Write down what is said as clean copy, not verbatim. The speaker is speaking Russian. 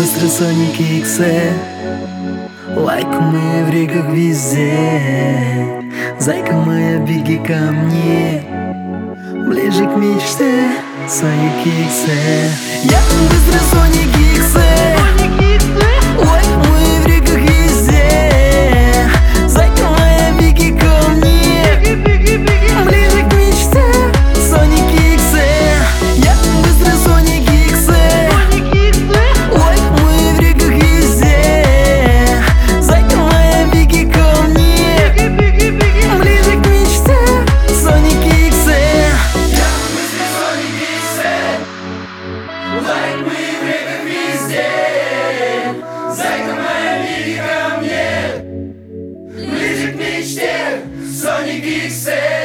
быстро Соник Иксе. Лайк мы в реках везде. Зайка моя, беги ко мне, ближе к мечте. Соник Иксе. Я быстро Соник Иксе. Лайк мы в реках везде. Зайка моя, беги ко мне, ближе к мечте. Соник Иксе. Я быстро Соник Иксе. Лайк мы в реках везде. Зайка моя, беги ко мне, ближе к мечте. Соник Иксе. Я быстрый Соник Иксе. Лайк мы в реках везде. Зайка моя, беги ко мне, ближе к мечте. Соник Иксе.